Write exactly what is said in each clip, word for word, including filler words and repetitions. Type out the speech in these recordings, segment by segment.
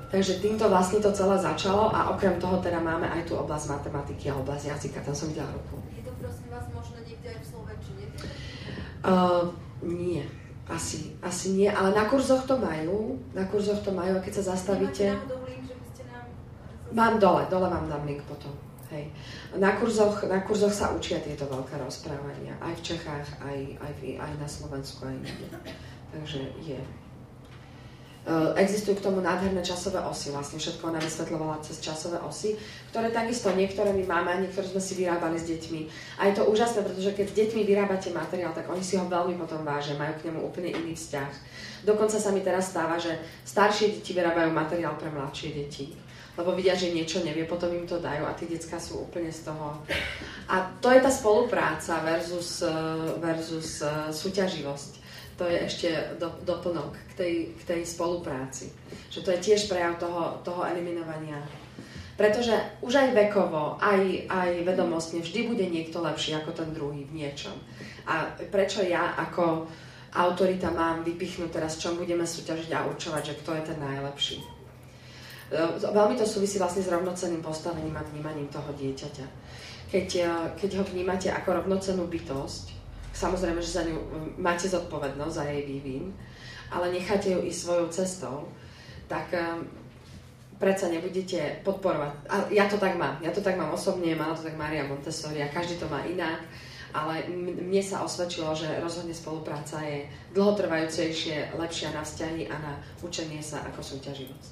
Takže týmto vlastne to celé začalo a okrem toho teda máme aj tú oblasť matematiky a oblasť jazyka. Tam som videla ruku. Je to prosím vás možno niekde aj v slovenčine? Uh, nie. Asi, asi nie, ale na kurzoch to majú. Na kurzoch to majú, a keď sa zastavíte... Nemáte náhodou link, že by ste nám... Mám dole, dole vám dám link potom. Hej. Na kurzoch, na kurzoch sa učia tieto veľké rozprávania. Aj v Čechách, aj, aj, v, aj na Slovensku, aj niekde. Takže je. Existujú k tomu nádherné časové osy. Vlastne všetko ona vysvetľovala cez časové osy, ktoré takisto niektoré my máme a niektoré sme si vyrábali s deťmi. A je to úžasné, pretože keď s deťmi vyrábate materiál, tak oni si ho veľmi potom vážia, majú k nemu úplne iný vzťah. Dokonca sa mi teraz stáva, že staršie deti vyrábajú materiál pre mladšie deti, lebo vidia, že niečo nevie, potom im to dajú a tí decká sú úplne z toho. A to je tá spolupráca versus, versus súťaživosť. To je ešte do, doplnok k tej, k tej spolupráci. Že to je tiež prejav toho, toho eliminovania. Pretože už aj vekovo, aj, aj vedomostne vždy bude niekto lepší ako ten druhý v niečom. A prečo ja ako autorita mám vypichnúť teraz, čom budeme súťažiť a určovať, že kto je ten najlepší. Veľmi to súvisí vlastne s rovnocenným postavením a vnímaním toho dieťaťa. Keď, keď ho vnímate ako rovnocennú bytosť, samozrejme, že za ňu máte zodpovednosť za jej vývin, ale necháte ju ísť svojou cestou, tak um, predsa nebudete podporovať. A ja to tak mám, ja to tak mám osobne, mala to tak Mária Montessori a každý to má inak, ale mne sa osvedčilo, že rozhodne spolupráca je dlhotrvajúcejšie, lepšia na vzťahy a na učenie sa ako súťaživosť.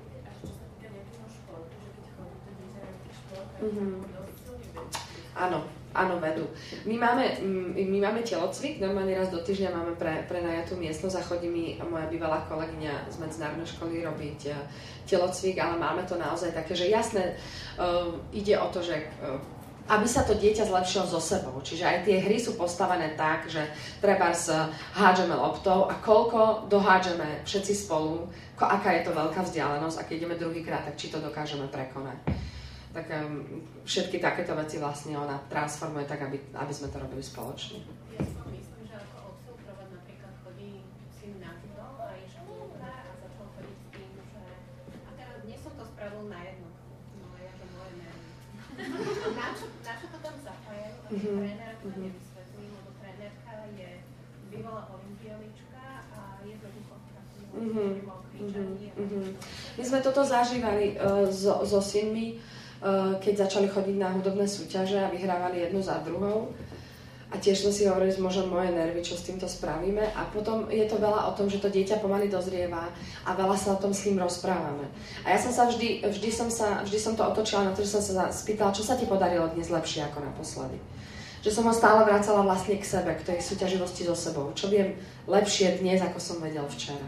Mm-hmm. Áno. Áno, vedú. My máme, my máme telocvik, normálne raz do týždňa máme pre, pre najatú miestnosť a chodí mi moja bývalá kolegyňa z medzinárodnej školy robiť telocvik, ale máme to naozaj také, že jasné, uh, ide o to, že uh, aby sa to dieťa zlepšilo so sebou. Čiže aj tie hry sú postavené tak, že trebárs hádžeme loptou a koľko dohádžeme všetci spolu, ko, aká je to veľká vzdialenosť a keď ideme druhýkrát, tak či to dokážeme prekonať. Tak um, všetky takéto veci vlastne ona transformuje tak, aby, aby sme to robili spoločne. Ja si myslím, že ako odfiltrovať napríklad chodí syn na judo a je školka a začal chodiť s tým, že a teraz dnes som to spravil na jednotku. No ja to moje nervy. Na čo, na čo to tam zapájajú? A mm-hmm. trénerka mm-hmm. nevysvetlím, lebo trénerka je bývalá olympionička a jednoducho takého mm-hmm. kričanie. Mm-hmm. My sme toto zažívali uh, so, so synmi, keď začali chodiť na hudobné súťaže a vyhrávali jednu za druhou. A tiež sme si hovorili, že možno moje nervy, čo s týmto spravíme. A potom je to veľa o tom, že to dieťa pomaly dozrieva a veľa sa o tom s ním rozprávame. A ja som sa vždy, vždy, som sa, vždy som to otočila na to, že som sa spýtala, čo sa ti podarilo dnes lepšie ako naposledy. Že som ho stále vracala vlastne k sebe, k tej súťaživosti so sebou. Čo viem lepšie dnes, ako som vedel včera.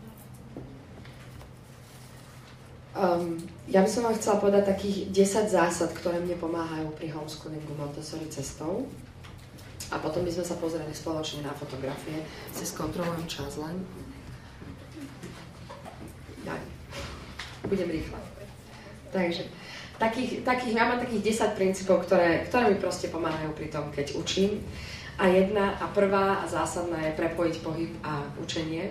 Um, ja by som vám chcela povedať takých desať zásad, ktoré mne pomáhajú pri homeschoolingu Montessori cestou. A potom by sme sa pozreli spoločne na fotografie. Si skontrolujem čas len. Daj. Budem rýchla. Takže, takých, takých, ja mám takých desať princípov, ktoré, ktoré mi proste pomáhajú pri tom, keď učím. A jedna a prvá a zásadná je prepojiť pohyb a učenie.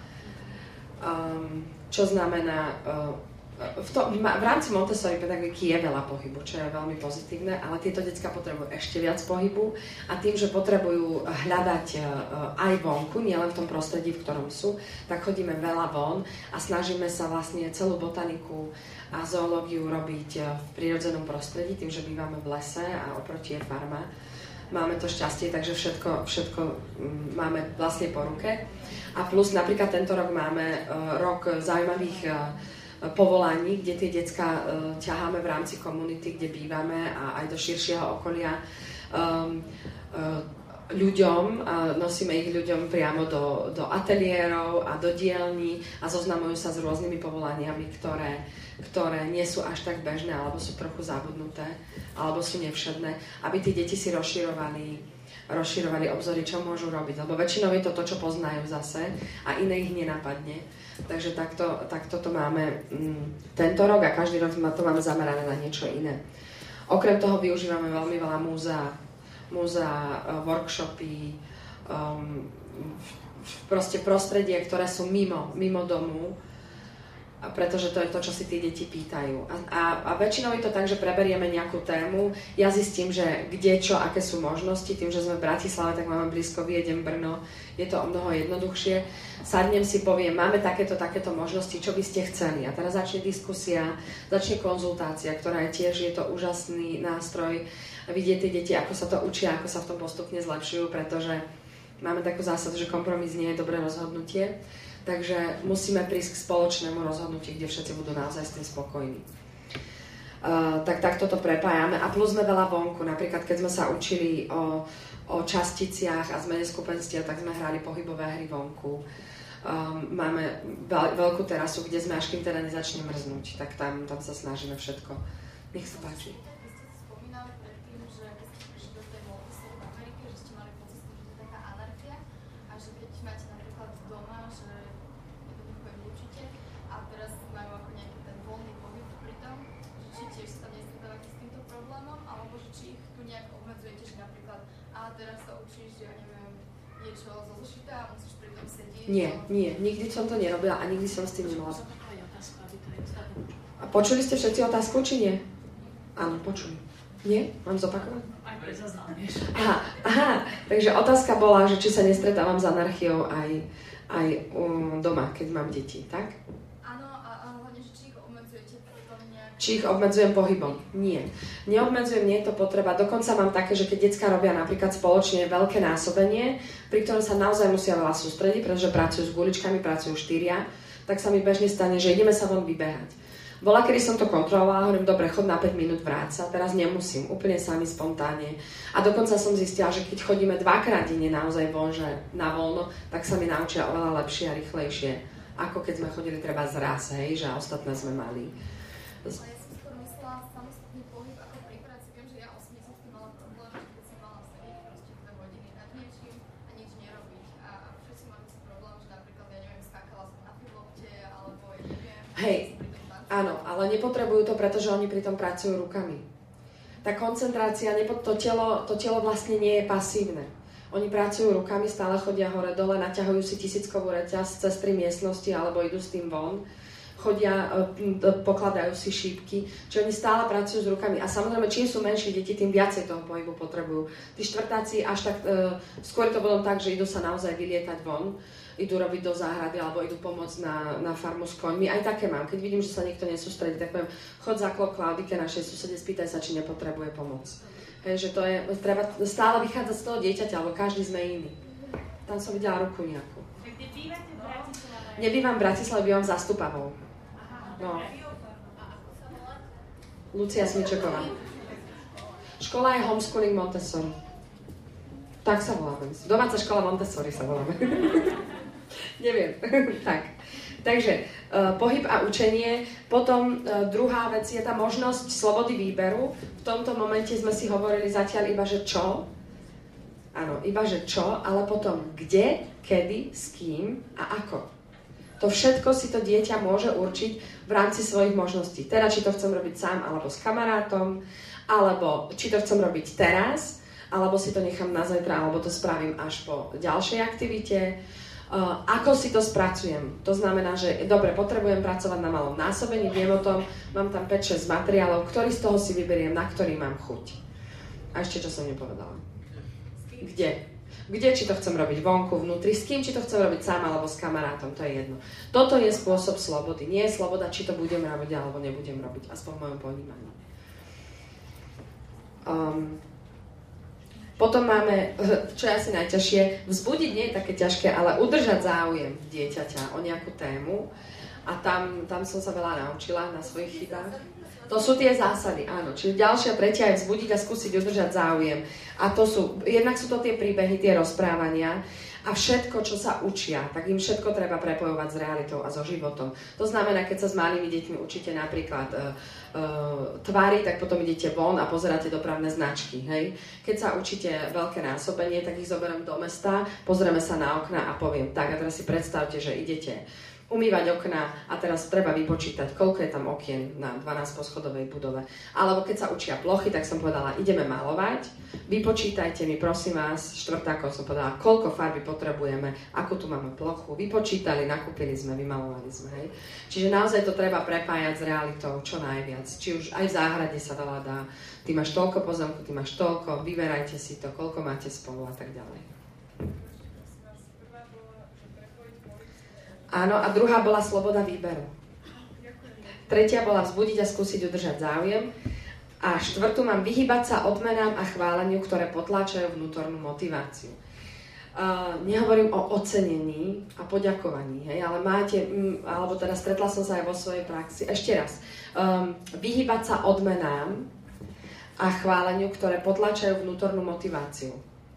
Um, čo znamená... Uh, V, to, v rámci Montessori pedagogiky je veľa pohybu, čo je veľmi pozitívne, ale tieto decká potrebujú ešte viac pohybu a tým, že potrebujú hľadať aj vonku, nielen v tom prostredí, v ktorom sú, tak chodíme veľa von a snažíme sa vlastne celú botaniku a zoológiu robiť v prírodzenom prostredí, tým, že bývame v lese a oproti je farma. Máme to šťastie, takže všetko, všetko máme vlastne po ruke. A plus napríklad tento rok máme rok zaujímavých povolaní, kde tie decká uh, ťaháme v rámci komunity, kde bývame a aj do širšieho okolia um, uh, ľuďom, a nosíme ich ľuďom priamo do, do ateliérov a do dielní a zoznamujú sa s rôznymi povolaniami, ktoré, ktoré nie sú až tak bežné, alebo sú trochu zabudnuté, alebo sú nevšedné, aby tí deti si rozširovali, rozširovali obzory, čo môžu robiť, lebo väčšinou je to to, čo poznajú zase a iné ich nenapadne. Takže takto, takto to máme mm, tento rok a každý rok to máme zamerané na niečo iné. Okrem toho využívame veľmi veľa múzea, múzea, workshopy, um, proste prostredie, ktoré sú mimo, mimo domu. A pretože to je to, čo si tí deti pýtajú. A, a, a väčšinou je to tak, že preberieme nejakú tému, ja zistím, že kde, čo, aké sú možnosti, tým, že sme v Bratislave, tak máme blízko Viedeň, Brno, je to o mnoho jednoduchšie. Sadnem si, poviem, máme takéto, takéto možnosti, čo by ste chceli. A teraz začne diskusia, začne konzultácia, ktorá je tiež, je to úžasný nástroj, vidieť tie deti, ako sa to učia, ako sa v tom postupne zlepšujú, pretože máme takú zásadu, že kompromis nie je dobré rozhodnutie. Takže musíme prísť k spoločnému rozhodnutiu, kde všetci budú naozaj s tým spokojní. Uh, tak takto to prepájame. A plus sme veľa vonku. Napríklad, keď sme sa učili o, o časticiach a zmene skupenstiev, tak sme hrali pohybové hry vonku. Um, máme veľ, veľkú terasu, kde sme až kým teda nezačne mrznúť. Tak tam, tam sa snažíme všetko. Nech sa páči. Nie, nie, nikdy som to nerobila a nikdy som s tým nemala. A počuli ste všetci otázku, či nie? Áno, počuli. Nie? Mám zopakovať? Aha, aha, takže otázka bola, že či sa nestretávam s anarchiou aj, aj um, doma, keď mám deti, tak? Áno, a hlavne, že či ich obmedzujete potom nejak... Či ich obmedzujem pohybom? Nie. Neobmedzujem, nie je to potreba. Dokonca mám také, že keď decká robia napríklad spoločne veľké násobenie, pri ktorom sa naozaj musia veľa sústrediť, pretože pracujú s guličkami, pracujú štyria, tak sa mi bežne stane, že ideme sa von vybehať. Bola, kedy som to kontrolovala, hovorím, dobre, chod na päť minút, vráť sa, teraz nemusím, úplne sami, spontánne. A dokonca som zistila, že keď chodíme dvakrát denne naozaj von, že na voľno, tak sa mi naučia oveľa lepšie a rýchlejšie, ako keď sme chodili treba zraz, hej, že ostatné sme mali. Ale ja som skôr myslela samostatný pohyb ako pri práci, keďže ja osobne som s tým mala problém, že keď som mala sedieť proste dve hodiny nad niečím a nič nerobiť. A, a všetci máme si problém, že napríklad, ja neviem, skákala som na pilotke, alebo ja neviem... Hej, áno, ale nepotrebujú to, pretože oni pri tom pracujú rukami. Tá koncentrácia, to telo, to telo vlastne nie je pasívne. Oni pracujú rukami, stále chodia hore-dole, naťahujú si tisíckovú reťaz cez tri miestnosti alebo idú s tým von. Chodia, pokladajú si šípky, čiže oni stále pracujú s rukami. A samozrejme, čím sú menšie deti, tým viacej toho pohybu potrebujú. Tí štvrtáci až tak, e, skôr to bolo tak, že idú sa naozaj vylietať von, idú robiť do záhrady alebo idú pomôcť na, na farmu s koňmi. Aj také mám. Keď vidím, že sa niekto nesústredí, tak poviem, chod za Klaudike, našej susede, spýtaj sa, či nepotrebuje pomoc. Hej, že to je, treba stále vychádzať z toho dieťaťa, alebo každý sme iný. Tam som videla ruku nejakú. Kde bývate v Bratislave? Nebývam v Bratislave, bývam v Zastupavou. No. Lucia Smičeková. Škola je homeschooling Montessori. Tak sa voláme. Domáca škola Montessori sa voláme. Neviem. Tak. Takže uh, pohyb a učenie. Potom uh, druhá vec je tá možnosť slobody výberu. V tomto momente sme si hovorili zatiaľ iba, že čo. Áno, iba, že čo, ale potom kde, kedy, s kým a ako. To všetko si to dieťa môže určiť v rámci svojich možností. Teda, či to chcem robiť sám alebo s kamarátom, alebo či to chcem robiť teraz, alebo si to nechám na zajtra, alebo to spravím až po ďalšej aktivite. Uh, ako si to spracujem? To znamená, že dobre, potrebujem pracovať na malom násobení, viem o tom, mám tam päť šesť materiálov, ktorý z toho si vyberiem, na ktorý mám chuť. A ešte, čo som nepovedala. Kde? Kde, či to chcem robiť vonku, vnútri, s kým, či to chcem robiť sám alebo s kamarátom, to je jedno. Toto je spôsob slobody. Nie je sloboda, či to budem robiť alebo nebudem robiť, aspoň v mojom ponímaní. Um, potom máme, čo je asi najťažšie, vzbudiť nie je také ťažké, ale udržať záujem dieťaťa o nejakú tému. A tam, tam som sa veľa naučila na svojich chybách. To sú tie zásady, áno. Čiže ďalšia, tretia je vzbudiť a skúsiť udržať záujem. A to sú, jednak sú to tie príbehy, tie rozprávania a všetko, čo sa učia, tak im všetko treba prepojovať s realitou a so životom. To znamená, keď sa s malými deťmi učíte napríklad uh, uh, tvary, tak potom idete von a pozeráte dopravné značky, hej. Keď sa učíte veľké násobenie, tak ich zoberiem do mesta, pozrieme sa na okna a poviem, tak a teraz si predstavte, že idete umývať okná a teraz treba vypočítať, koľko je tam okien na dvanásťposchodovej budove. Alebo keď sa učia plochy, tak som povedala, ideme malovať, vypočítajte mi, prosím vás, štvrtákov som povedala, koľko farby potrebujeme, akú tu máme plochu, vypočítali, nakúpili sme, vymalovali sme. Hej. Čiže naozaj to treba prepájať s realitou čo najviac. Či už aj v záhrade sa veľa dá, ty máš toľko pozemku, ty máš toľko, vyberajte si to, koľko máte spolu a tak ďalej. Áno, a druhá bola sloboda výberu. Tretia bola vzbudiť a skúsiť udržať záujem. A štvrtú mám vyhybať sa odmenám a chváleniu, ktoré potláčajú vnútornú motiváciu. Uh, nehovorím o ocenení a poďakovaní, hej, ale máte, mm, alebo teda stretla som sa aj vo svojej praxi. Ešte raz. Um, vyhybať sa odmenám a chváleniu, ktoré potláčajú vnútornú motiváciu.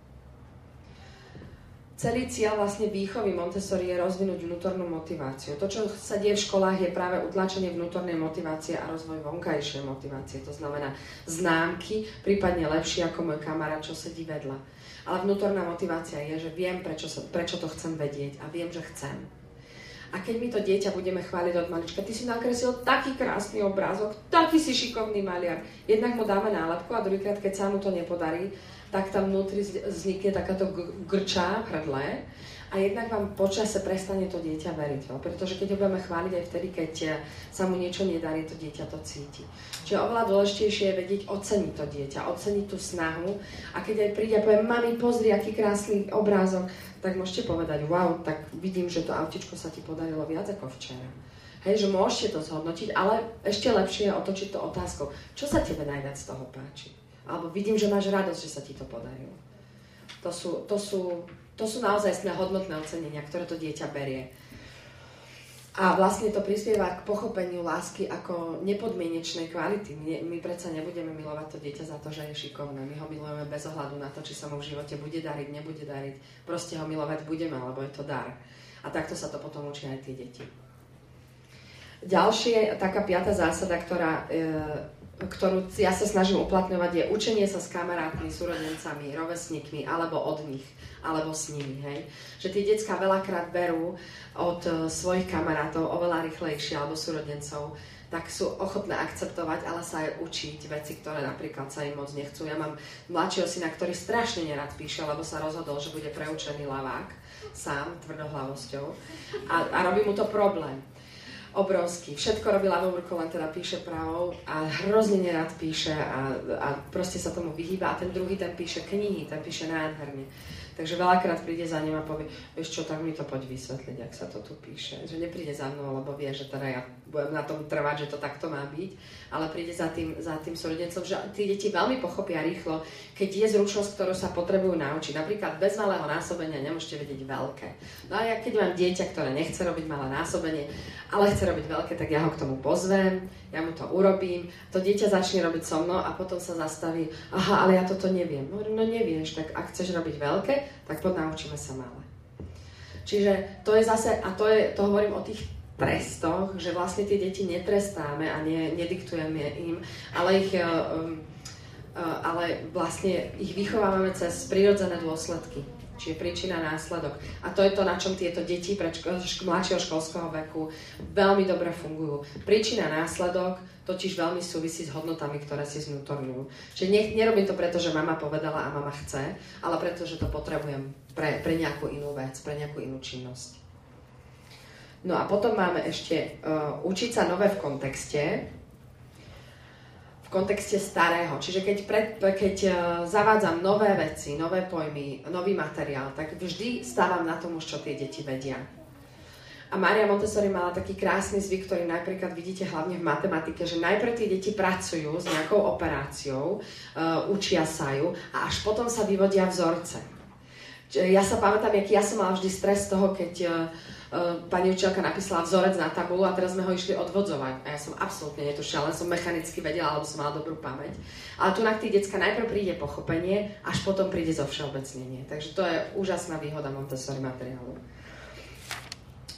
Celý cieľ vlastne výchovy Montessori je rozvinúť vnútornú motiváciu. To, čo sa deje v školách, je práve utlačenie vnútornej motivácie a rozvoj vonkajšej motivácie. To znamená známky, prípadne lepšie ako môj kamarát, čo sedí vedľa. Ale vnútorná motivácia je, že viem, prečo, sa, prečo to chcem vedieť a viem, že chcem. A keď my to dieťa budeme chváliť od malička, ty si nakreslil taký krásny obrázok, taký si šikovný maliar. Jednak mu dáme nálepku a druhýkrát, keď sa mu to nepodarí, tak tam vnútri vznikne takáto grčá, hrdle a jednak vám počase prestane to dieťa veriť. No? Pretože keď ho budeme chváliť aj vtedy, keď sa mu niečo nedarí, to dieťa to cíti. Čiže oveľa dôležitejšie je vedieť oceniť to dieťa, oceniť tú snahu a keď aj príde a povie, mami, pozri, aký krásny obrázok, tak môžete povedať, wow, tak vidím, že to autičko sa ti podarilo viac ako včera. Hej, že môžete to zhodnotiť, ale ešte lepšie je otočiť to otázkou, čo sa tebe najviac z toho páči? Alebo vidím, že máš radosť, že sa ti to podarilo. To sú, to sú, to sú naozaj hodnotné ocenenia, ktoré to dieťa berie. A vlastne to prispieva k pochopeniu lásky ako nepodmienečnej kvality. My, my predsa nebudeme milovať to dieťa za to, že je šikovné. My ho milujeme bez ohľadu na to, či sa mu v živote bude dariť, nebude dariť. Proste ho milovať budeme, lebo je to dar. A takto sa to potom učia aj tie deti. Ďalšie, taká piata zásada, ktorá... E, ktorú ja sa snažím uplatňovať, je učenie sa s kamarátmi, súrodencami, rovesníkmi, alebo od nich, alebo s nimi, hej. Že tie decká veľakrát berú od uh, svojich kamarátov oveľa rýchlejšie, alebo súrodencov, tak sú ochotné akceptovať, ale sa aj učiť veci, ktoré napríklad sa im moc nechcú. Ja mám mladšieho syna, ktorý strašne nerad píše, lebo sa rozhodol, že bude preučený ľavák, sám, tvrdohlavosťou, a, a robí mu to problém. Obrovský. Všetko robí ľavou rukou, len teda píše pravou a hrozne nerad píše a, a proste sa tomu vyhýba a ten druhý, ten píše knihy, ten píše nádherne. Takže veľakrát príde za ním a povie, vieš čo, tak mi to poď vysvetliť, ak sa to tu píše. Že nepríde za mnou, lebo vie, že teda ja budem na tom trvať, že to takto má byť, ale príde za tým, za tým súrodencom, že tí deti veľmi pochopia rýchlo, keď je zručnosť, ktorú sa potrebujú naučiť. Napríklad bez malého násobenia nemôžete vedieť veľké. No a ja keď mám dieťa, ktoré nechce robiť malé násobenie, ale chce robiť veľké, tak ja ho k tomu pozvem, ja mu to urobím, to dieťa začne robiť so mnou a potom sa zastaví, aha, ale ja toto neviem. No, no nevieš, tak ak chceš robiť veľké, tak poď naučíme sa malé. Čiže to je zase, a to, je, to hovorím o tých trestoch, že vlastne tie deti netrestáme a ne, nediktujeme im, ale ich, um, uh, ale vlastne ich vychovávame cez prirodzené dôsledky. Čiže príčina, následok. A to je to, na čom tieto deti pre ško- mladšieho školského veku veľmi dobre fungujú. Príčina, následok totiž veľmi súvisí s hodnotami, ktoré si zvnútorňujú. Čiže ne, nerobím to preto, že mama povedala a mama chce, ale preto, že to potrebujem pre, pre nejakú inú vec, pre nejakú inú činnosť. No a potom máme ešte uh, učiť sa nové v kontexte, v kontexte starého. Čiže keď, pred, keď uh, zavádzam nové veci, nové pojmy, nový materiál, tak vždy stávam na tom už, čo tie deti vedia. A Mária Montessori mala taký krásny zvyk, ktorý napríklad vidíte hlavne v matematike, že najprv tie deti pracujú s nejakou operáciou, uh, učia sa ju a až potom sa vyvodia vzorce. Ja sa pamätám, aký ja som mala vždy stres z toho, keď uh, uh, pani učiteľka napísala vzorec na tabulu a teraz sme ho išli odvodzovať. A ja som absolútne netušila, len som mechanicky vedela, alebo som mala dobrú pamäť. Ale tu na tých decka najprv príde pochopenie, až potom príde zovšeobecnenie. Takže to je úžasná výhoda Montessori materiálu.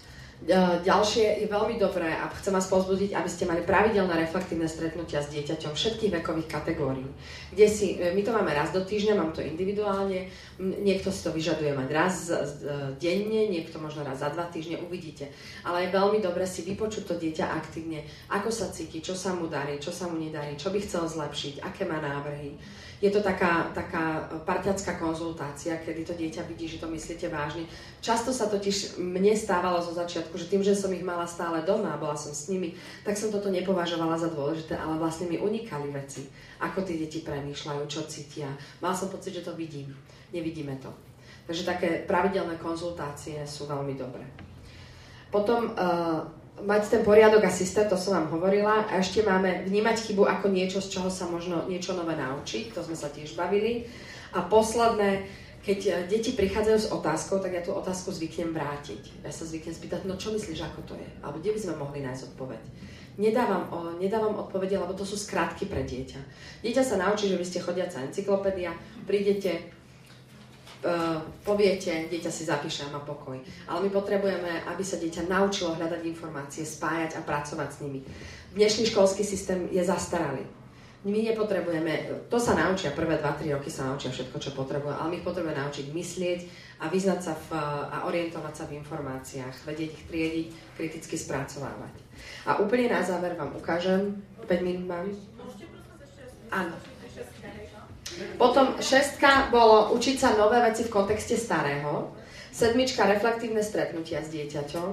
Ďalšie je veľmi dobré a chcem vás povzbudiť, aby ste mali pravidelné reflektívne stretnutia s dieťaťom všetkých vekových kategórií. Kde si, my to máme raz do týždňa, mám to individuálne, niekto si to vyžaduje mať raz denne, niekto možno raz za dva týždne, uvidíte. Ale je veľmi dobré si vypočuť to dieťa aktívne, ako sa cíti, čo sa mu darí, čo sa mu nedarí, čo by chcel zlepšiť, aké má návrhy. Je to taká, taká parťacká konzultácia, kedy to dieťa vidí, že to myslíte vážne. Často sa totiž mne stávalo zo začiatku, že tým, že som ich mala stále doma, bola som s nimi, tak som toto nepovažovala za dôležité, ale vlastne mi unikali veci, ako tie deti premýšľajú, čo cítia. Mal som pocit, že to vidím. Nevidíme to. Takže také pravidelné konzultácie sú veľmi dobré. Potom uh, mať ten poriadok a systém, to som vám hovorila. A ešte máme vnímať chybu ako niečo, z čoho sa možno niečo nové naučiť. To sme sa tiež bavili. A posledné, keď deti prichádzajú s otázkou, tak ja tú otázku zvyknem vrátiť. Ja sa zvyknem spýtať, no čo myslíš, ako to je? Alebo kde by sme mohli nájsť odpoveď? Nedávam, o, nedávam odpovede, lebo to sú skratky pre dieťa. Dieťa sa naučí, že vy ste chodiaca encyklopédia, prídete, Uh, poviete, dieťa si zapíše a má pokoj. Ale my potrebujeme, aby sa dieťa naučilo hľadať informácie, spájať a pracovať s nimi. Dnešný školský systém je zastaralý. My nepotrebujeme, to sa naučia, prvé dva tri roky sa naučia všetko, čo potrebujú, ale my ich potrebujeme naučiť myslieť a vyznať sa v, a orientovať sa v informáciách, vedieť ich triediť, kriticky spracovávať. A úplne na záver vám ukážem, päť minút mám. Áno. Potom šestka bolo učiť sa nové veci v kontexte starého. Sedmička reflektívne stretnutia s dieťaťom.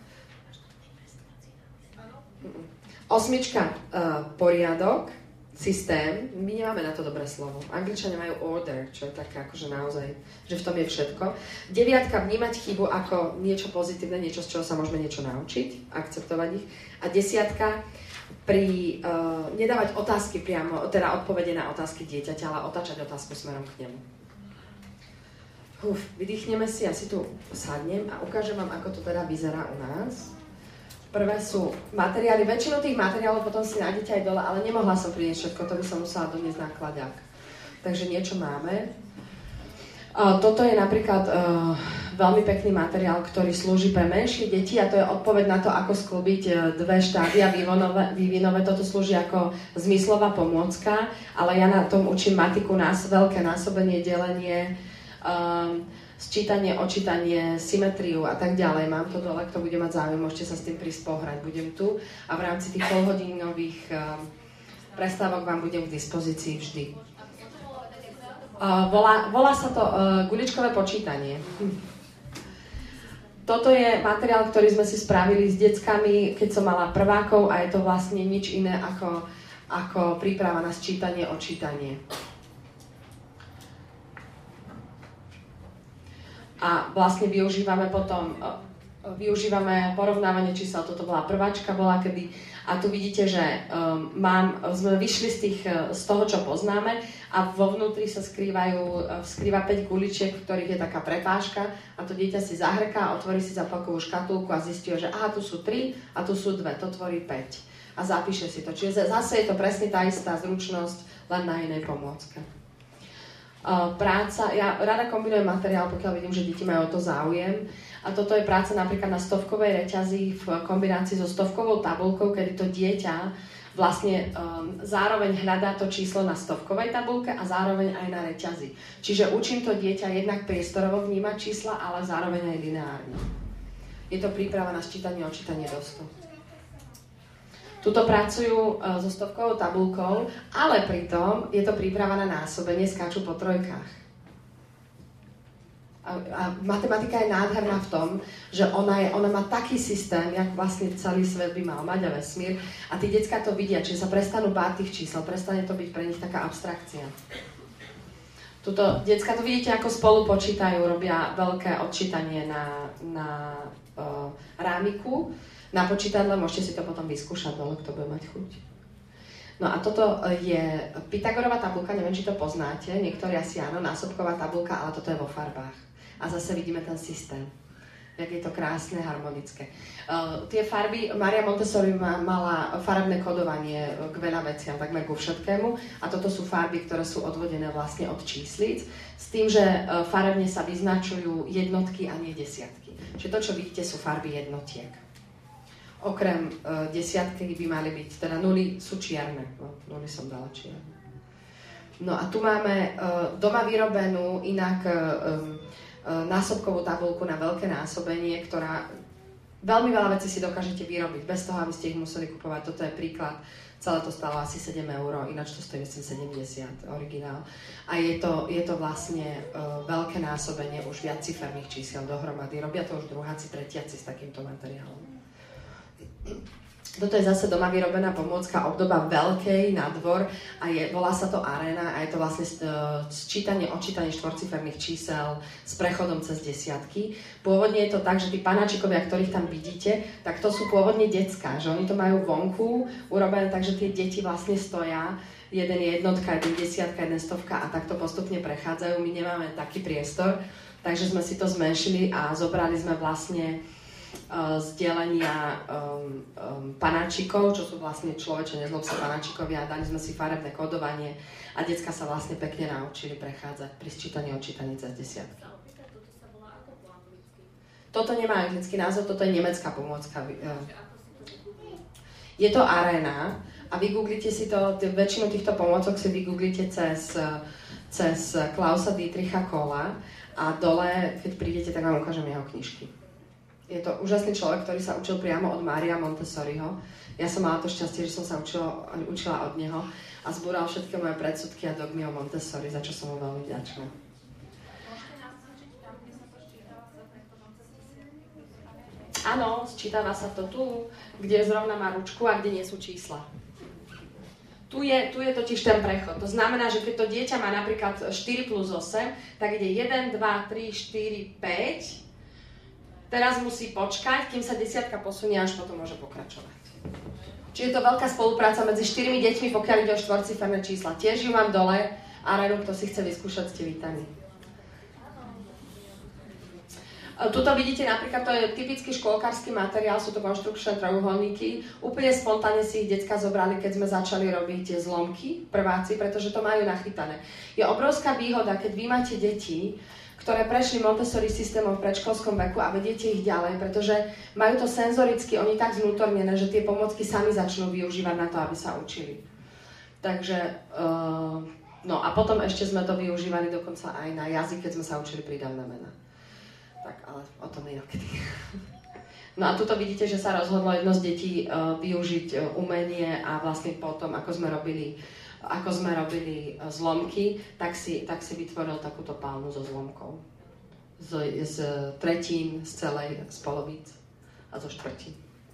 Osmička uh, poriadok, systém. My nemáme na to dobré slovo. Angličania majú order, čo je také akože naozaj, že v tom je všetko. Deviatka vnímať chybu ako niečo pozitívne, niečo, z čoho sa môžeme niečo naučiť, akceptovať ich. A desiatka pri uh, nedávať otázky priamo, teda odpovede na otázky dieťaťa, ale otáčať otázku smerom k nemu. Uf, vydýchneme si, ja si tu sadnem a ukážem vám, ako to teda vyzerá u nás. Prvé sú materiály, väčšinu tých materiálov potom si nájdete aj dole, ale nemohla som priniesť všetko, to by som musela doniesť na kladiak. Takže niečo máme. Uh, toto je napríklad uh, veľmi pekný materiál, ktorý slúži pre menšie deti a to je odpoveď na to, ako sklbiť uh, dve štádia vývinové, vývinové. Toto slúži ako zmyslová pomôcka, ale ja na tom učím matiku, nás, veľké násobenie, delenie, um, sčítanie, očítanie, symetriu a tak ďalej. Mám to dole, kto bude mať záujem, môžete sa s tým prísť pohrať. Budem tu a v rámci tých polhodinových um, prestávok vám budem k dispozícii vždy. Uh, volá, volá sa to uh, guličkové počítanie. Hm. Toto je materiál, ktorý sme si spravili s deckami, keď som mala prvákov a je to vlastne nič iné ako, ako príprava na sčítanie, očítanie. A vlastne využívame potom uh, využívame porovnávanie čísel. Toto bola prváčka, bola kedy a tu vidíte, že um, mám, sme vyšli z, tých, z toho, čo poznáme a vo vnútri sa skrývajú, skrýva päť guličiek, v ktorých je taká prepážka a to dieťa si zahrká, otvorí si zapakovú škatulku a zistí, že aha, tu sú tri a tu sú dve, to tvorí päť. A zapíše si to. Čiže zase je to presne tá istá zručnosť, len na inej pomôcke. Uh, práca, ja rada kombinujem materiál, pokiaľ vidím, že deti majú o to záujem. A toto je práca napríklad na stovkovej reťazi v kombinácii so stovkovou tabuľkou, kedy to dieťa vlastne um, zároveň hľadá to číslo na stovkovej tabuľke a zároveň aj na reťazi. Čiže učím to dieťa jednak priestorovo vnímať čísla, ale zároveň aj lineárne. Je to príprava na sčítanie a odčítanie do stu. Tuto pracujú uh, so stovkovou tabuľkou, ale pritom je to príprava na násobenie, skáču po trojkách. A, a matematika je nádherná v tom, že ona, je, ona má taký systém, jak vlastne celý svet by mal mať a vesmír. A tí decká to vidia, čiže sa prestanú báť tých čísel, prestane to byť pre nich taká abstrakcia. Tuto decká to vidíte, ako spolu počítajú, robia veľké odčítanie na, na uh, rámiku, na počítadle, môžete si to potom vyskúšať dole, kto bude mať chuť. No a toto je Pythagorová tabuľka, neviem, či to poznáte, niektorí asi áno, násobková tabuľka, ale toto je vo farbách. A zase vidíme ten systém, jak je to krásne, harmonické. Uh, tie farby, Maria Montessori má, mala farebné kodovanie k veľa veciam, takmer ku všetkému. A toto sú farby, ktoré sú odvodené vlastne od číslic, s tým, že uh, farebne sa vyznačujú jednotky a nie desiatky. Čiže to, čo vidíte, sú farby jednotiek. okrem uh, desiatky by mali byť, teda nuly sú čierne, no, nuly som dala čierne. No a tu máme uh, doma vyrobenú inak uh, um, uh, násobkovú tabuľku na veľké násobenie, ktorá veľmi veľa vecí si dokážete vyrobiť, bez toho, aby ste ich museli kupovať. Toto je príklad. Celé to stálo asi sedem eur, ináč to stojí myslím sedemdesiat, originál. A je to, je to vlastne uh, veľké násobenie už viacciferných čísiel dohromady. Robia to už druháci, tretiaci s takýmto materiálom. Toto je zase doma vyrobená pomôcka obdoba veľkej na dvor a je, volá sa to Arena a je to vlastne sčítanie, odčítanie štvorciferných čísel s prechodom cez desiatky. Pôvodne je to tak, že tí panáčikovia, ktorých tam vidíte, tak to sú pôvodne decká, že oni to majú vonku urobené tak, že tie deti vlastne stoja, jeden je jednotka, jeden desiatka, jeden stovka a takto postupne prechádzajú. My nemáme taký priestor, takže sme si to zmenšili a zobrali sme vlastne z delenia um, um, panáčikov, čo sú vlastne človeče, nezlob sa panáčikovia, dali sme si farebné kódovanie a decka sa vlastne pekne naučili prechádzať pri sčítaní odčítaní cez desiatky. Toto nemá anglický názov, toto je nemecká pomôcka. Je to Arena a vygooglite si to, väčšinu týchto pomôcok si vygooglite cez, cez Klausa Dietricha Kohla a dole, keď prídete, tak vám ukážem jeho knižky. Je to úžasný človek, ktorý sa učil priamo od Mária Montessoriho. Ja som mala to šťastie, že som sa učila, učila od neho a zbúral všetky moje predsudky a dogmy o Montessori, za čo som mu veľmi vďačná. Môžete nás učiť tam, kde sa to sčítava za prechodom cez desiatky? Áno, sčítava sa to tu, kde zrovna má ručku a kde nie sú čísla. Tu je, tu je totiž ten prechod. To znamená, že keď to dieťa má napríklad štyri plus osem, tak ide jeden, dva, tri, štyri, päť. Teraz musí počkať, kým sa desiatka posunie, až potom môže pokračovať. Čiže je to veľká spolupráca medzi štyrmi deťmi, pokiaľ ide o štvorciferné čísla. Tiež ju mám dole a Arenu, kto si chce vyskúšať, ste vítaní. Tuto vidíte napríklad, to je typický škôlkarský materiál, sú to konštrukčné trojuholníky. Úplne spontánne si ich decka zobrali, keď sme začali robiť zlomky, prváci, pretože to majú nachytané. Je obrovská výhoda, keď vy máte deti, ktoré prešli Montessori systémom v predškolskom veku a vediete ich ďalej, pretože majú to senzoricky, oni tak zvnútornené, že tie pomôcky sami začnú využívať na to, aby sa učili. Takže, uh, no a potom ešte sme to využívali dokonca aj na jazyk, keď sme sa učili prídavné mená. Tak, ale o tom inokedy. No a tuto vidíte, že sa rozhodlo jedno z detí uh, využiť uh, umenie a vlastne potom, ako sme robili ako sme robili zlomky, tak si, tak si vytvoril takúto palmu so zlomkou. Z, z tretín, z celej, z polovíc a zo štvrtín.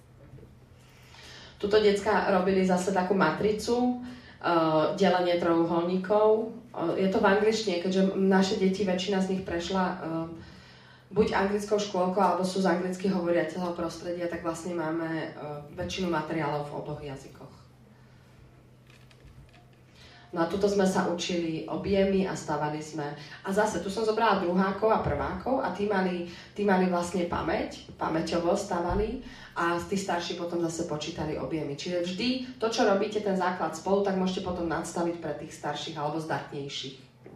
Tuto decka robili zase takú matricu, uh, delenie trojuholníkov. Uh, je to v angličtine, keďže naše deti, väčšina z nich prešla uh, buď anglickou škôlkou, alebo sú z anglicky hovoriaceho prostredia, tak vlastne máme uh, väčšinu materiálov v oboch jazykoch. No a tuto sme sa učili objemy a stavali sme. A zase, tu som zobrala druhákov a prvákov a tí mali, tí mali vlastne pamäť, pamäťovo stavali a tí starší potom zase počítali objemy. Čiže vždy to, čo robíte, ten základ spolu, tak môžete potom nadstaviť pre tých starších alebo zdatnejších.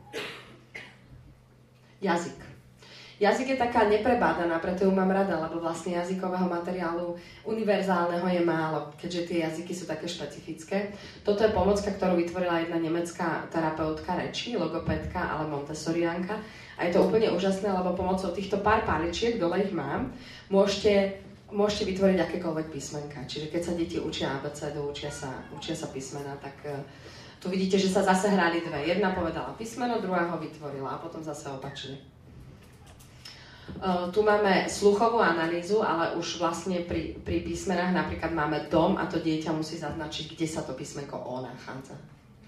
Jazyk. Jazyk je taká neprebádaná, preto ju mám rada, lebo vlastne jazykového materiálu univerzálneho je málo, keďže tie jazyky sú také špecifické. Toto je pomocka, ktorú vytvorila jedna nemecká terapeutka reči, logopédka, ale montessorianka. A je to úplne úžasné, lebo pomocou týchto pár paličiek, dole ich mám, môžete, môžete vytvoriť akékoľvek písmenka. Čiže keď sa deti učia abecedu, učia sa, učia sa písmena, tak uh, tu vidíte, že sa zase hrali dve. Jedna povedala písmeno, druhá ho vytvorila a potom zase opačne. Uh, tu máme sluchovú analýzu, ale už vlastne pri, pri písmenách napríklad máme dom a to dieťa musí zaznačiť, kde sa to písmenko O nachádza.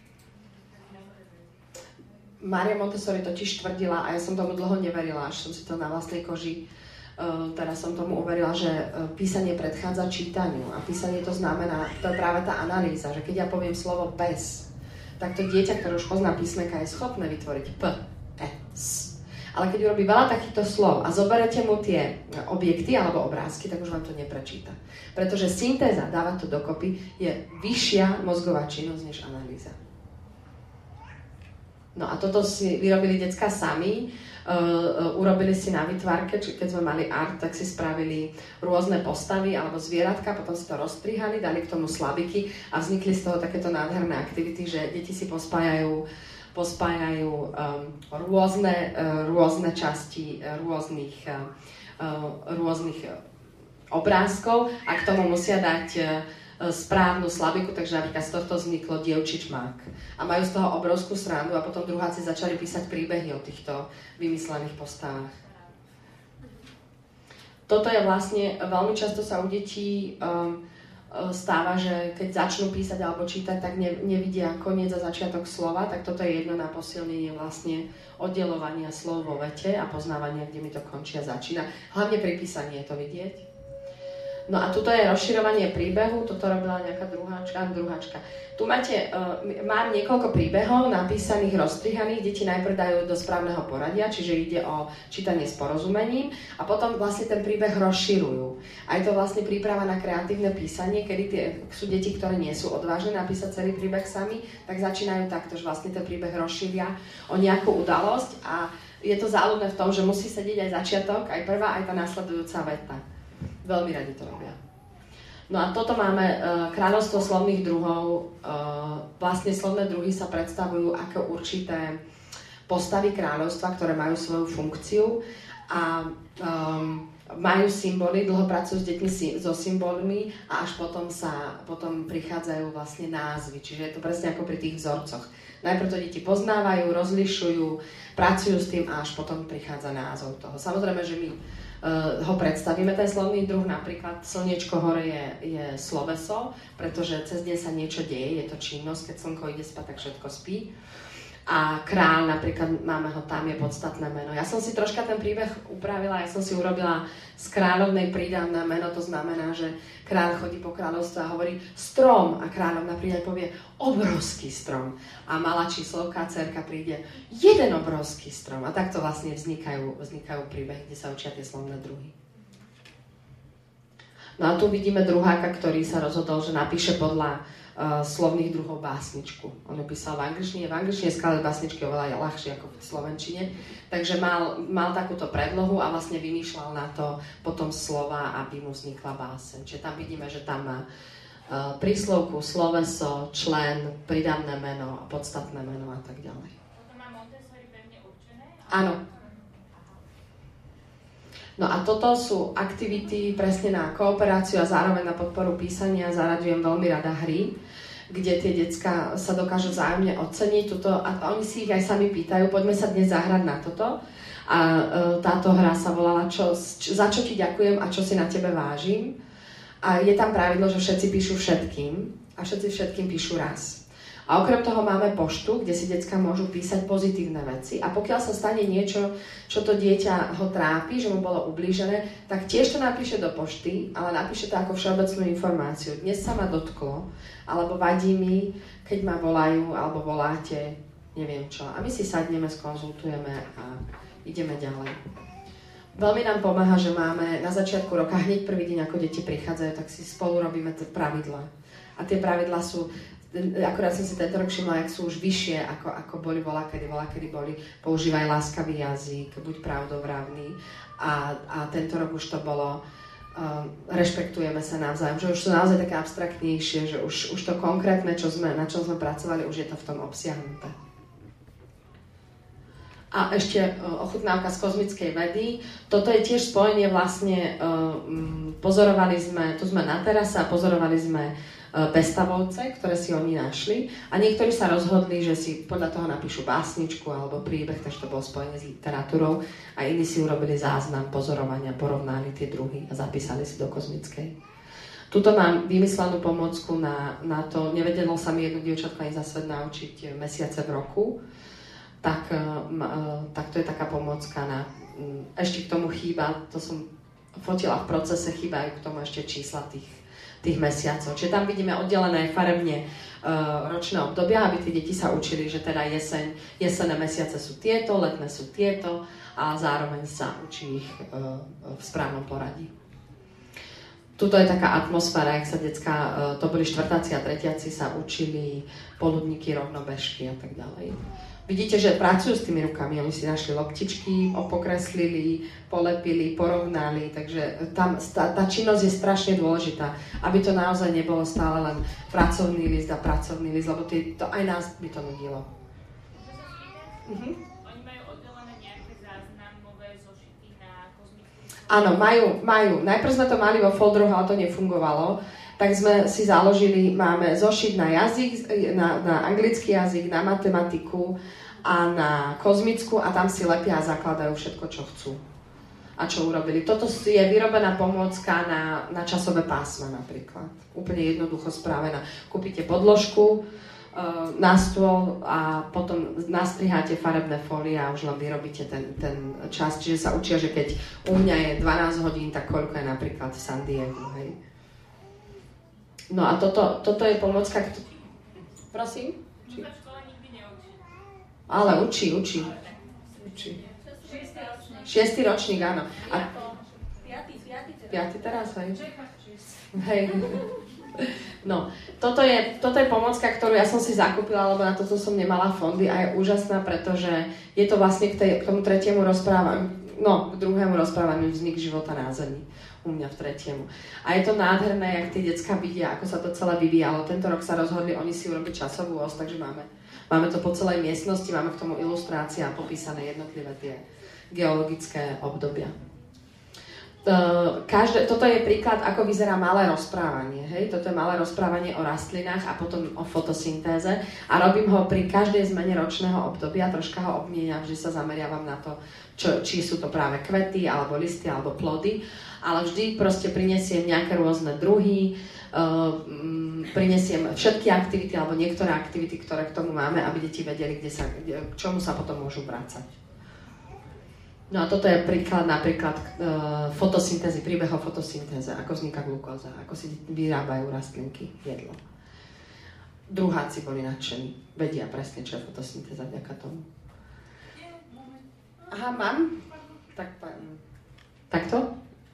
Mária Montessori totiž tvrdila, a ja som tomu dlho neverila, až som si to na vlastnej koži, uh, teraz som tomu uverila, že uh, písanie predchádza čítaniu a písanie to znamená, to je práve tá analýza, že keď ja poviem slovo bez, tak to dieťa, ktoré už pozná písmenka, je schopné vytvoriť P, E, S. Ale keď urobí veľa takýchto slov a zoberete mu tie objekty alebo obrázky, tak už vám to neprečíta. Pretože syntéza, dávať to dokopy, je vyššia mozgová činnosť než analýza. No a toto si vyrobili decká sami, uh, uh, urobili si na vytvárke, či keď sme mali art, tak si spravili rôzne postavy alebo zvieratka, potom si to roztrihali, dali k tomu slabiky a vznikli z toho takéto nádherné aktivity, že deti si pospájajú, pospájajú um, rôzne, uh, rôzne časti uh, rôznych, uh, uh, rôznych obrázkov a k tomu musia dať uh, správnu slabiku, takže napríklad z tohto vzniklo dievčič mák. A majú z toho obrovskú srandu a potom druháci začali písať príbehy o týchto vymyslených postavách. Toto je vlastne, veľmi často sa u detí um, stáva, že keď začnú písať alebo čítať, tak ne, nevidia koniec a začiatok slova, tak toto je jedno na posilnenie vlastne oddelovania slov vo vete a poznávania, kde mi to končí a začína. Hlavne pri písaní je to vidieť. No a tuto je rozširovanie príbehu, toto robila nejaká druháčka, druháčka. Tu máte, uh, mám niekoľko príbehov napísaných, rozstrihaných, deti najprv dajú do správneho poradia, čiže ide o čítanie s porozumením a potom vlastne ten príbeh rozširujú. A je to vlastne príprava na kreatívne písanie, kedy tie, sú deti, ktoré nie sú odvážne napísať celý príbeh sami, tak začínajú takto, že vlastne ten príbeh rozšíria o nejakú udalosť a je to záľudné v tom, že musí sedieť aj začiatok, aj prvá, aj tá nasledujúca veta. Veľmi radi to robia. No a toto máme uh, kráľovstvo slovných druhov. Uh, vlastne slovné druhy sa predstavujú ako určité postavy kráľovstva, ktoré majú svoju funkciu a um, majú symboly, dlho pracujú s deťmi so symbolmi a až potom sa potom prichádzajú vlastne názvy. Čiže je to presne ako pri tých vzorcoch. Najprv to deti poznávajú, rozlišujú, pracujú s tým a až potom prichádza názov toho. Samozrejme, že my Uh, ho predstavíme, ten slovný druh, napríklad slniečko hore je, je sloveso, pretože cez deň sa niečo deje, je to činnosť, keď slnko ide spať, tak všetko spí. A kráľ, napríklad máme ho tam, je podstatné meno. Ja som si troška ten príbeh upravila, ja som si urobila z kráľovnej prídavné meno, to znamená, že kráľ chodí po kráľovstve a hovorí strom a kráľovna príde a povie obrovský strom. A malá číslovka, dcerka príde jeden obrovský strom. A takto vlastne vznikajú, vznikajú príbehy, kde sa učia tie slovné druhy. No a tu vidíme druháka, ktorý sa rozhodol, že napíše podľa uh, slovných druhov básničku. On písal v angličtine, v angličtine skladať básničky oveľa ľahšie ako v slovenčine. Takže mal, mal takúto predlohu a vlastne vymýšľal na to potom slova, aby mu vznikla báseň. Čiže tam vidíme, že tam má uh, príslovku, sloveso, člen, pridavné meno a podstatné meno a tak ďalej. Toto má Montessori pevne určené? Áno. No a toto sú aktivity presne na kooperáciu a zároveň na podporu písania. Zaraďujem veľmi rada hry, kde tie decká sa dokážu vzájomne oceniť. Tuto, a oni si ich aj sami pýtajú, poďme sa dnes zahrať na toto. A e, táto hra sa volala čo, č, Za čo ti ďakujem a čo si na tebe vážim. A je tam pravidlo, že všetci píšu všetkým a všetci všetkým píšu raz. A okrem toho máme poštu, kde si decká môžu písať pozitívne veci. A pokiaľ sa stane niečo, čo to dieťa ho trápi, že mu bolo ublížené, tak tiež to napíše do pošty, ale napíše to ako všeobecnú informáciu. Dnes sa ma dotklo, alebo vadí mi, keď ma volajú, alebo voláte, neviem čo. A my si sadneme, skonzultujeme a ideme ďalej. Veľmi nám pomáha, že máme na začiatku roka, hneď prvý deň, ako deti prichádzajú, tak si spolu robíme tie pravidlá. A tie pravidlá sú, akurát som si tento rok všimla, jak sú už vyššie, ako, ako boli voľakedy, voľakedy boli, používaj láskavý jazyk, buď pravdovravný. A, a tento rok už to bolo, uh, rešpektujeme sa navzájom, že už sú naozaj také abstraktnejšie, že už, už to konkrétne, čo sme, na čom sme pracovali, už je to v tom obsiahnuté. A ešte uh, ochutnávka z kozmickej vedy. Toto je tiež spojenie vlastne, uh, pozorovali sme, tu sme na terase a pozorovali sme bestavovce, ktoré si oni našli a niektorí sa rozhodli, že si podľa toho napíšu básničku alebo príbeh, takže to bolo spojené s literatúrou a iní si urobili záznam pozorovania, porovnali tie druhy a zapísali si do kozmickej. Tuto mám vymyslenú pomôcku na, na to, nevedelo sa mi jedno dievčatko ani za svet naučiť mesiace v roku, tak, tak to je taká pomôcka na, ešte k tomu chýba, to som fotila v procese, chýbajú k tomu ešte čísla tých tých mesiacov. Čiže tam vidíme oddelené farebne uh, ročné obdobia, aby tí deti sa učili, že teda jeseň, jesenné mesiace sú tieto, letné sú tieto a zároveň sa učí ich uh, v správnom poradí. Tuto je taká atmosféra, jak sa decká, uh, to boli štvrtáci a tretiaci, sa učili poludníky, rovnobežky a tak ďalej. vidíte, že pracujú s tými rukami. Oni si našli loptičky, pokreslili, polepili, porovnali. Takže tam tá, tá činnosť je strašne dôležitá, aby to naozaj nebolo stále len pracovný list a pracovný list, lebo tý, to aj nás by to nudilo. Mhm. Oni majú oddelené nejaké záznamové zošity na kozmickú... Áno, majú, majú. Najprv sme to mali vo folderoch, ale to nefungovalo. Tak sme si založili, máme zošit na jazyk, na, na anglický jazyk, na matematiku a na kozmickú a tam si lepia a zakladajú všetko, čo chcú a čo urobili. Toto je vyrobená pomôcka na, na časové pásma napríklad. Úplne jednoducho spravená. Kúpite podložku uh, na stôl a potom nastriháte farebné fólie a už len vyrobíte ten, ten čas. Čiže sa učia, že keď u mňa je dvanásť hodín, tak koľko je napríklad v San Diegu, hej. No a toto, toto je pomôcka, kto... Prosím? Či... Ale učí, učí. učí. Šiestý ročník, áno. A... Piatý teraz, hej. Hej. No, toto je, toto je pomôcka, ktorú ja som si zakúpila, lebo na toto som nemala fondy a je úžasná, pretože je to vlastne k, tej, k tomu tretiemu rozprávaniu, no, k druhému rozprávaniu Vznik života na Zemi. U mňa v tretiemu. A je to nádherné, jak tie decká vidia, ako sa to celé vyvíjalo. Tento rok sa rozhodli oni si urobiť časovú os, takže máme, máme to po celej miestnosti, máme k tomu ilustrácie a popísané jednotlivé tie geologické obdobia. Každé, toto je príklad, ako vyzerá malé rozprávanie. Hej? Toto je malé rozprávanie o rastlinách a potom o fotosyntéze a robím ho pri každej zmene ročného obdobia, troška ho obmieniam, že sa zameriavam na to, čo, či sú to práve kvety, alebo listy, alebo plody, ale vždy proste prinesiem nejaké rôzne druhy, uh, prinesiem všetky aktivity, alebo niektoré aktivity, ktoré k tomu máme, aby deti vedeli, kde sa, kde, k čomu sa potom môžu vrácať. No a toto je príklad napríklad uh, fotosyntézy, príbeh o fotosyntéze, ako vzniká glukóza, ako si vyrábajú rastlinky, jedlo. Druháci boli nadšení, vedia presne, čo je fotosyntéza vďaka tomu. Aha, mám? Tak, takto?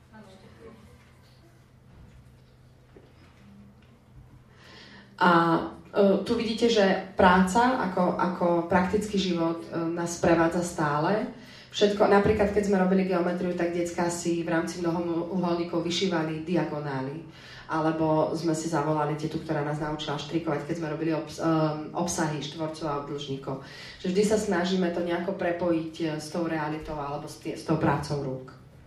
A uh, tu vidíte, že práca ako, ako praktický život uh, nás prevádza stále. Všetko, napríklad keď sme robili geometriu, tak decká si v rámci mnohomuholníkov vyšívali diagonály. Alebo sme si zavolali tetu, ktorá nás naučila štrikovať, keď sme robili obs- um, obsahy štvorcov a obdĺžnikov. Že vždy sa snažíme to nejako prepojiť s tou realitou alebo s, tý, s tou prácou rúk.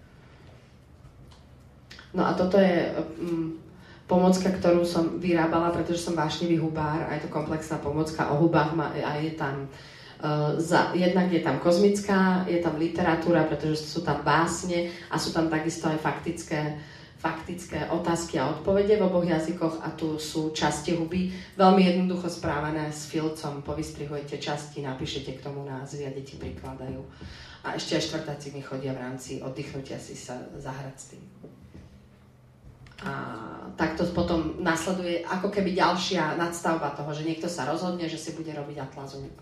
No a toto je um, pomôcka, ktorú som vyrábala, pretože som vášnivý hubár a je to komplexná pomôcka o hubách a je tam Uh, za, jednak je tam kozmická, je tam literatúra, pretože sú tam básne a sú tam takisto aj faktické, faktické otázky a odpovede v oboch jazykoch a tu sú časti huby, veľmi jednoducho správané s filcom, povystrihujete časti, napíšete k tomu názvy a deti prikladajú. A ešte aj štvrtáci mi chodia v rámci oddychnutia si sa zahrať s tým. A takto potom nasleduje ako keby ďalšia nadstavba toho, že niekto sa rozhodne, že si bude robiť atlazu.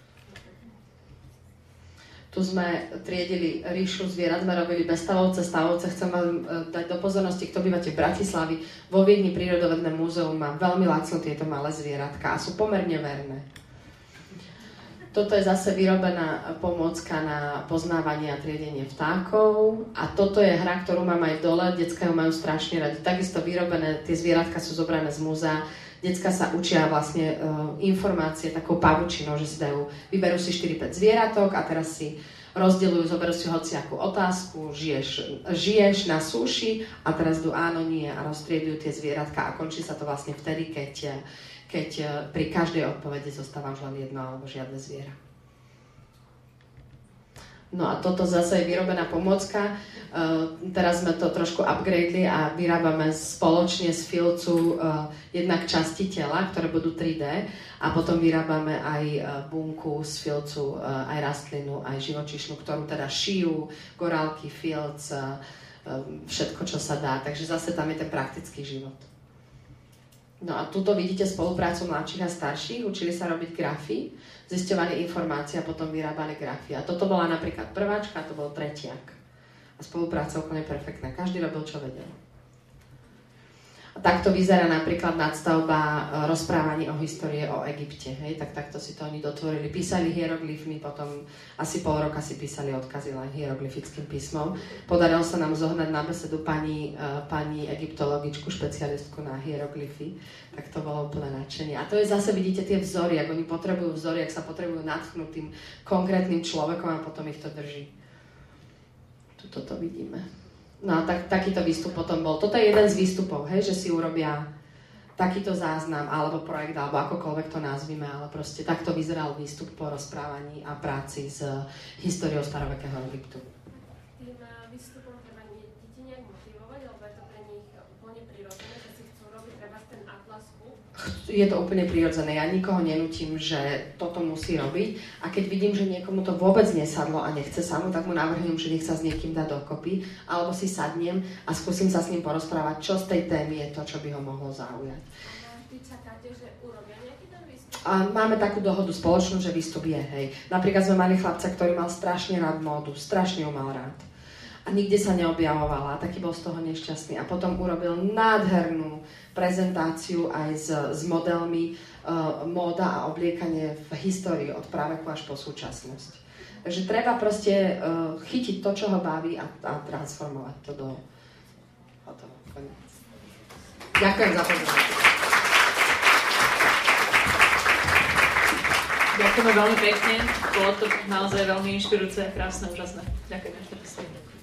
Tu sme triedili ríšu zvierat, sme robili bezstavovce, stavovce. Chcem vám dať do pozornosti, kto bývate v Bratislavi. Vo Viedni prírodovedné múzeum má veľmi lacno tieto malé zvieratka a sú pomerne verné. Toto je zase vyrobená pomôcka na poznávanie a triedenie vtákov. A toto je hra, ktorú mám aj dole. Decká ju majú strašne radi. Takisto vyrobené, tie zvieratka sú zobrané z múzea. Decká sa učia vlastne uh, informácie takou pavučinou, že si dajú, vyberú si štyri päť zvieratok a teraz si rozdeľujú, zoberú si hociakú otázku, žiješ, žiješ na súši a teraz idú áno, nie a roztriedujú tie zvieratka a končí sa to vlastne vtedy, keď, keď pri každej odpovede zostáva už len jedno alebo žiadne zviera. No a toto zase je vyrobená pomôcka. Uh, teraz sme to trošku upgradeli a vyrábame spoločne z filcu uh, jednak časti tela, ktoré budú tri dé a potom vyrábame aj uh, bunku z filcu, uh, aj rastlinu, aj živočíšnu, ktorú teda šijú, korálky, filc, uh, um, všetko, čo sa dá. Takže zase tam je ten praktický život. No a tuto vidíte spoluprácu mladších a starších, učili sa robiť grafy, zisťovali informácie a potom vyrábali grafy. A toto bola napríklad prváčka a to bol tretiak. A spolupráca úplne perfektná. Každý robil, čo vedel. Takto vyzerá napríklad nadstavba rozprávaní o histórie o Egypte. Hej? Tak takto si to oni dotvorili. Písali hieroglyfmi, potom asi pol roka si písali odkazy len hieroglyfickým písmom. Podarilo sa nám zohnať na besedu pani, pani egyptologičku, špecialistku na hieroglyfy. Tak to bolo úplne nadšenie. A to je zase, vidíte, tie vzory. Ak oni potrebujú vzory, ak sa potrebujú nadchnúť tým konkrétnym človekom a potom ich to drží. Tuto to vidíme. No a tak, takýto výstup potom bol. Toto je jeden z výstupov, hej, že si urobia takýto záznam, alebo projekt, alebo akokoľvek to nazvime, ale proste takto vyzeral výstup po rozprávaní a práci s históriou starovekého Egyptu. Tým výstupom treba deti nejak motivovať, alebo je to pre nich úplne prirodzené, že si chcú robiť treba ten atlas húb? Je to úplne prirodzené. Ja nikoho nenútim, že toto musí robiť. A keď vidím, že niekomu to vôbec nesadlo a nechce sa mu, tak mu navrhujem, že nech sa s niekým dá dokopy, alebo si sadnem a skúsim sa s ním porozprávať, čo z tej témy je to, čo by ho mohlo zaujať. A vždy čakáte, že urobia nejaký ten výstup? A máme takú dohodu spoločnú, že výstup je, hej. Napríklad sme mali chlapca, ktorý mal strašne rád módu, strašne ju mal rád. A nikde sa neobjavovala, a taký bol z toho nešťastný. A potom urobil nádhernú prezentáciu aj s, s modelmi uh, móda a obliekanie v histórii od praveku až po súčasnosť. Takže treba proste uh, chytiť to, čo ho baví a, a transformovať to do hotovo. Ďakujem za pozornosť. Ďakujeme veľmi pekne. Bolo to naozaj veľmi inšpirujúce, krásne, úžasné. Ďakujem ešte raz.